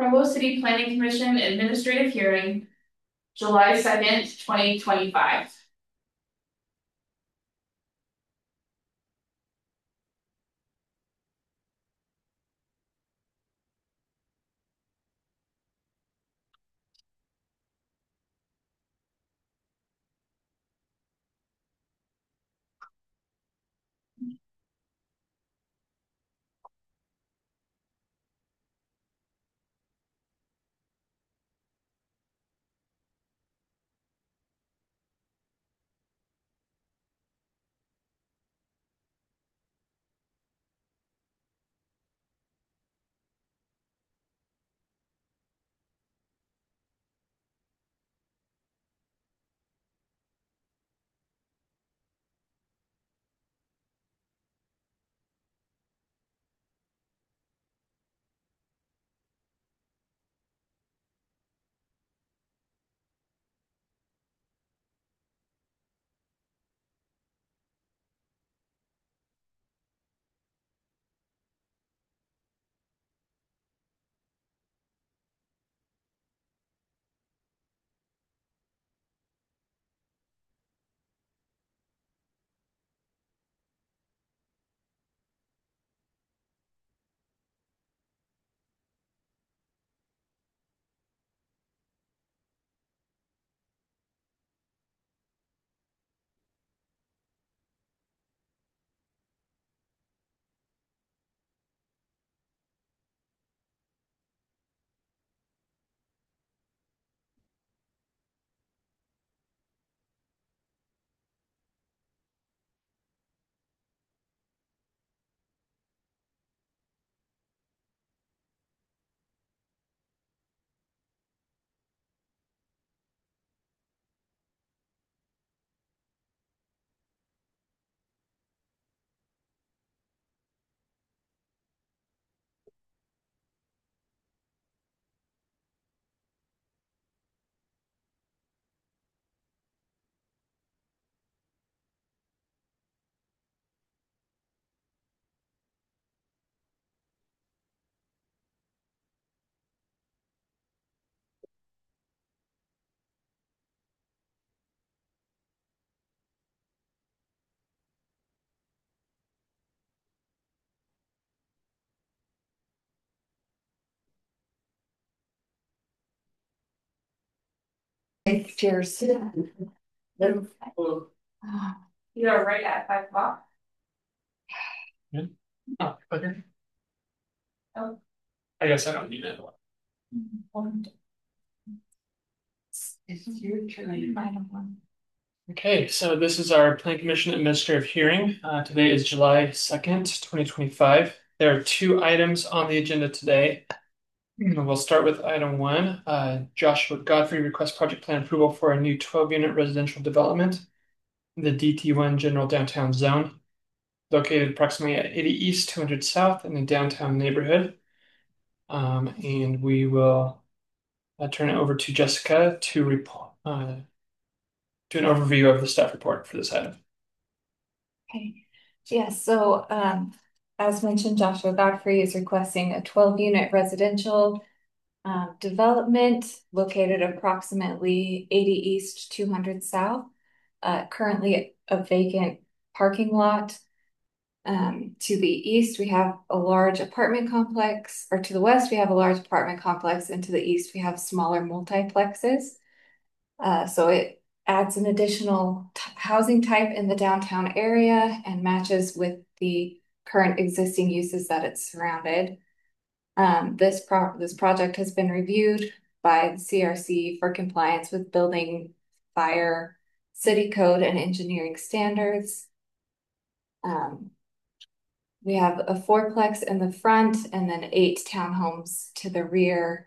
Provo City Planning Commission Administrative Hearing, July 2nd, 2025. Cheers. You are right at 5 o'clock. Yeah. Oh, okay. Oh. I guess I don't need it. It's your turn. Okay, so this is our Plan Commission Administrative Hearing. Today is July 2nd, 2025. There are two items on the agenda today. We'll start with item one. Joshua Godfrey requests project plan approval for a new 12-unit residential development in the DT1 General Downtown Zone, located approximately at 80 East, 200 South in the downtown neighborhood. And we will turn it over to Jessica to report, do an overview of the staff report for this item. Okay. Yes, so as mentioned, Joshua Godfrey is requesting a 12-unit residential development located approximately 80 East, 200 South. Currently a vacant parking lot. To the east, we have a large apartment complex, or to the west, we have a large apartment complex, and to the east, we have smaller multiplexes. So it adds an additional housing type in the downtown area and matches with the current existing uses that it's surrounded. This project has been reviewed by the CRC for compliance with building, fire, city code, and engineering standards. We have a fourplex in the front and then 8 townhomes to the rear.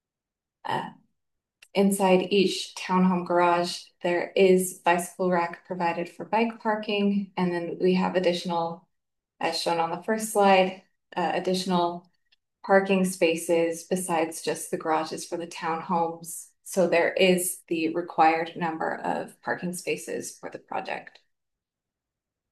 Inside each townhome garage, there is bicycle rack provided for bike parking. And then we have additional, as shown on the first slide, additional parking spaces besides just the garages for the townhomes. So there is the required number of parking spaces for the project.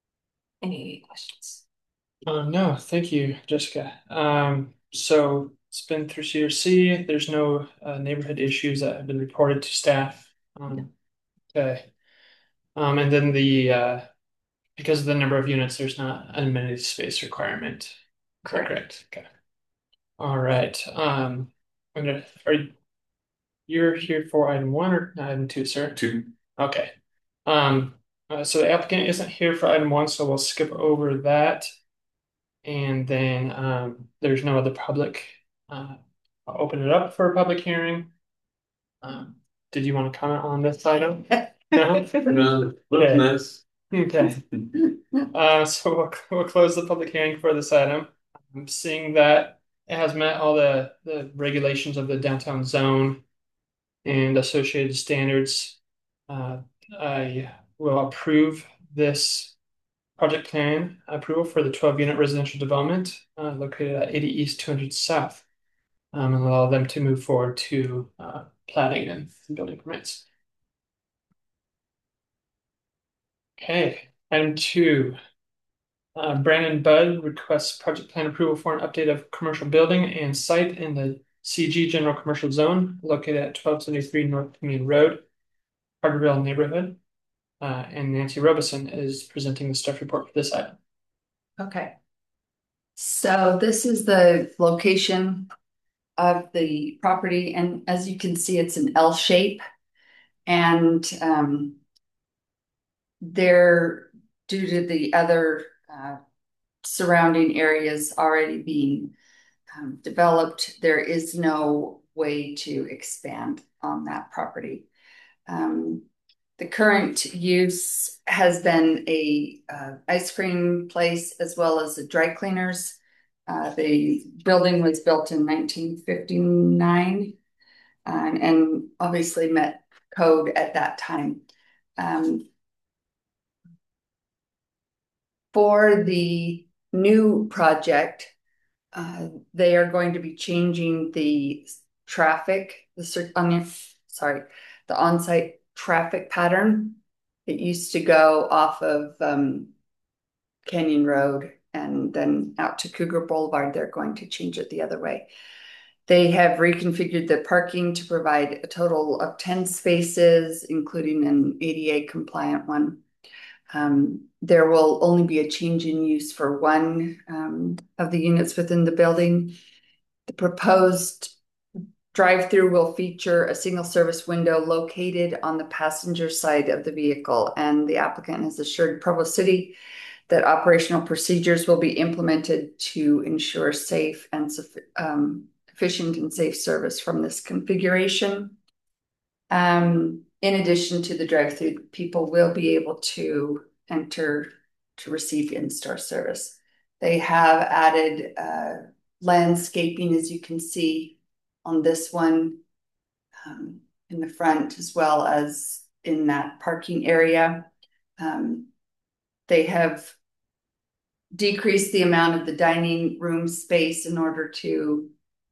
Any questions? No, thank you, Jessica. So It's been through CRC. There's no neighborhood issues that have been reported to staff. Okay. And then because of the number of units, there's not an amenity space requirement. Is that correct? Okay. All right. You're here for item one or item two, sir? Two. Okay. So the applicant isn't here for item one, so we'll skip over that. And then there's no other public. I'll open it up for a public hearing. Did you want to comment on this item? No? No, Okay. nice. Okay. So we'll close the public hearing for this item. I'm seeing that it has met all the regulations of the downtown zone and associated standards. I will approve this project plan approval for the 12-unit residential development located at 80 East 200 South, and allow them to move forward to planning and building permits. Okay, item two. Brandon Budd requests project plan approval for an update of commercial building and site in the CG General Commercial Zone located at 1273 North Community Road, Carterville neighborhood. And Nancy Robeson is presenting the staff report for this item. Okay. So this is the location of the property, and as you can see, it's an L shape. And there, due to the other surrounding areas already being developed, there is no way to expand on that property. The current use has been a ice cream place as well as a dry cleaners. The building was built in 1959 and obviously met code at that time. For the new project, they are going to be changing the traffic, the on-site traffic pattern. It used to go off of Canyon Road and then out to Cougar Boulevard. They're going to change it the other way. They have reconfigured the parking to provide a total of 10 spaces, including an ADA compliant one. There will only be a change in use for one of the units within the building. The proposed drive-through will feature a single service window located on the passenger side of the vehicle, and the applicant has assured Provo City that operational procedures will be implemented to ensure safe and efficient and safe service from this configuration. In addition to the drive-through, people will be able to enter to receive in-store service. They have added landscaping, as you can see on this one, in the front as well as in that parking area. They have decreased the amount of the dining room space in order to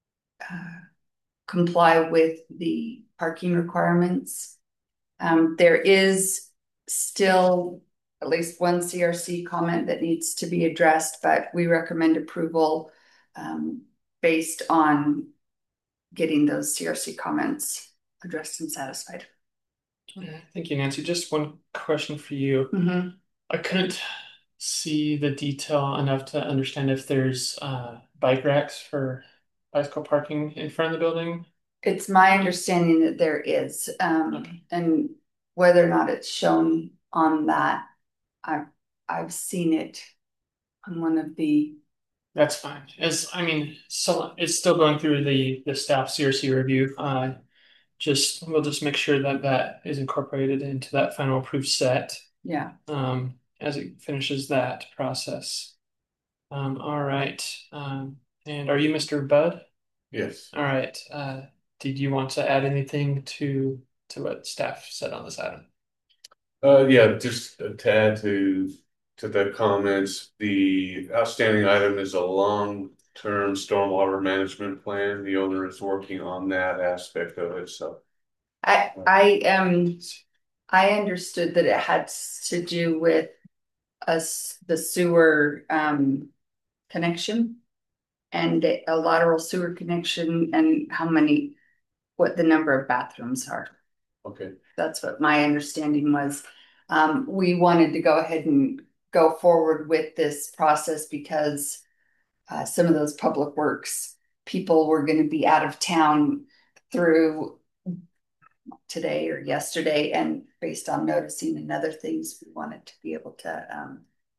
comply with the parking requirements. There is still at least one CRC comment that needs to be addressed, but we recommend approval based on getting those CRC comments addressed and satisfied. Thank you, Nancy. Just one question for you. Mm-hmm. I couldn't see the detail enough to understand if there's bike racks for bicycle parking in front of the building. It's my understanding that there is, Okay. and whether or not it's shown on that, I've seen it on one of the. That's fine. So it's still going through the staff CRC review. We'll just make sure that is incorporated into that final approved set. Yeah. As it finishes that process. All right. And are you Mr. Budd? Yes. All right. Did you want to add anything to what staff said on this item? Yeah, just a tad to the comments. The outstanding item is a long-term stormwater management plan. The owner is working on that aspect of it. So I understood that it had to do with the sewer connection. and a lateral sewer connection, and what the number of bathrooms are. Okay, That's what my understanding was. We wanted to go ahead and go forward with this process because some of those public works people were going to be out of town through today or yesterday, and based on noticing and other things, we wanted to be able to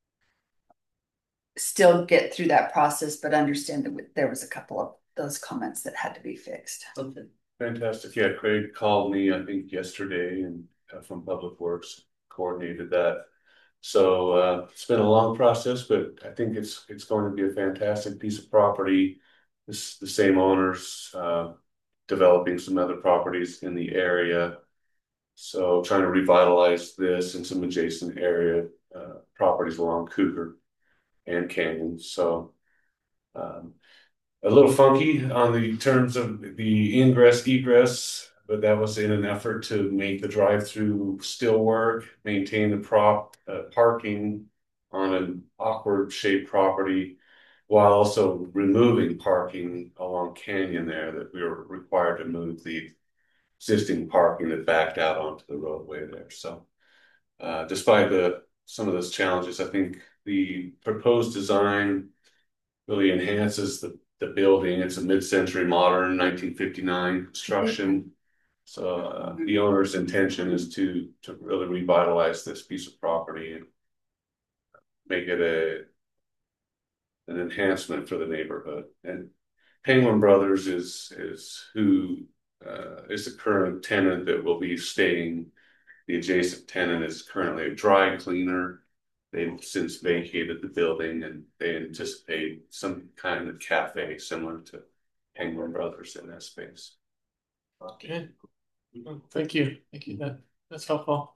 still get through that process, but understand that there was a couple of those comments that had to be fixed. okay, fantastic. Yeah, Craig called me, I think yesterday, and from Public Works coordinated that. So it's been a long process, but I think it's going to be a fantastic piece of property. This the same owners developing some other properties in the area. So trying to revitalize this and some adjacent area properties along Cougar and Canyon. So um, a little funky on the terms of the ingress egress, but that was in an effort to make the drive-through still work, maintain the parking on an awkward shaped property, while also removing parking along Canyon there that we were required to move the existing parking that backed out onto the roadway there. So despite some of those challenges, I think the proposed design really enhances the building. It's a mid-century modern 1959 construction. So the owner's intention is to really revitalize this piece of property and make it an enhancement for the neighborhood. And Penguin Brothers is who is the current tenant that will be staying. The adjacent tenant is currently a dry cleaner. They've since vacated the building, and they anticipate some kind of cafe similar to Penguin Brothers in that space. Okay. Thank you. Thank you. That's helpful.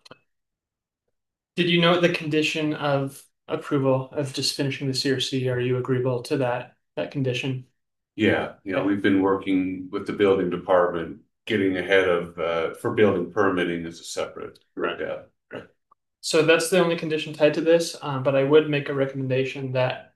Did you note the condition of approval of just finishing the CRC? Are you agreeable to that condition? Yeah, we've been working with the building department, getting ahead of for building permitting as a separate. Right. Yeah. So that's the only condition tied to this, but I would make a recommendation that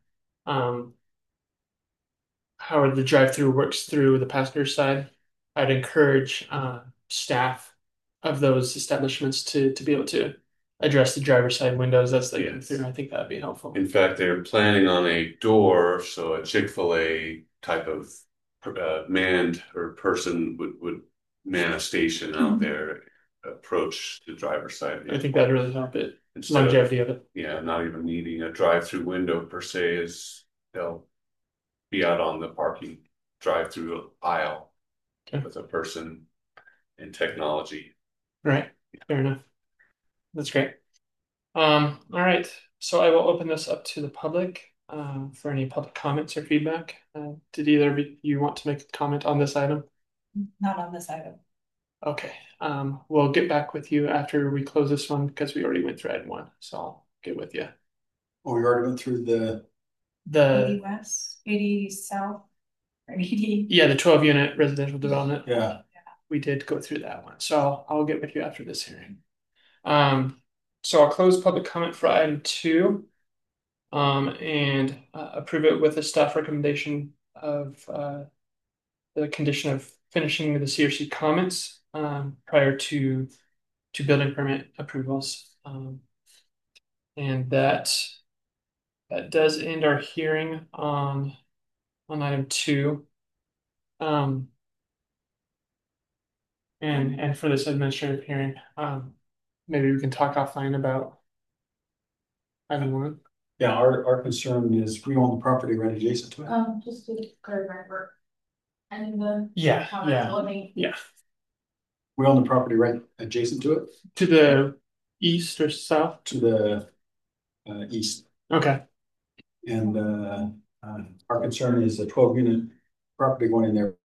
how the drive-through works through the passenger side. I'd encourage staff of those establishments to be able to address the driver's side windows as they come through. I think that'd be helpful. In fact, they're planning on a door, so a Chick-fil-A type of manned or person would man a station out there, approach the driver's side. I think that'd really help it. Instead Longevity of it. Yeah, not even needing a drive-through window per se, is they'll be out on the parking drive-through aisle with a person and technology. Right. Fair enough. That's great. All right. So I will open this up to the public for any public comments or feedback. Did either of you want to make a comment on this item? Not on this item. Okay. We'll get back with you after we close this one because we already went through item 1. So I'll get with you. Oh, we already went through the 80 west, 80 south, or 80. Yeah, the 12-unit residential development. Yeah. We did go through that one. So I'll get with you after this hearing. So I'll close public comment for item 2 and approve it with a staff recommendation of the condition of finishing the CRC comments prior to building permit approvals. And that does end our hearing on item 2. And for this administrative hearing, maybe we can talk offline about item 1. Yeah, our concern is we own the property right adjacent to it. Just to clarify, and the Yeah. yeah. We own the property right adjacent to it, To the east or south? to the east. Okay. And our concern is a 12-unit property going in there